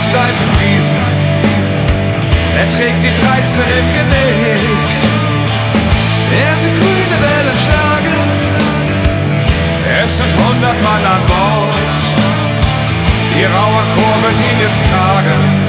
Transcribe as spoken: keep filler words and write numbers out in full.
steifen Wiesen. Er trägt die dreizehn im Genick. Er sieht grüne Wellen schlagen. Es sind hundert Mann an Bord. Die Rauer kurbeln ihn jetzt tragen.